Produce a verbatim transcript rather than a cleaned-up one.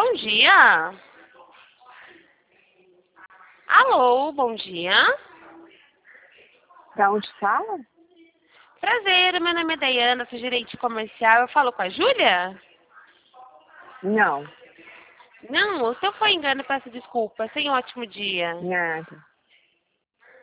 Bom dia. Alô, bom dia. Da onde fala? Prazer, meu nome é Dayana, sou gerente comercial. Eu falo com a Júlia? Não, Não, se eu for engano, peço desculpa. Tenha um ótimo dia. nada.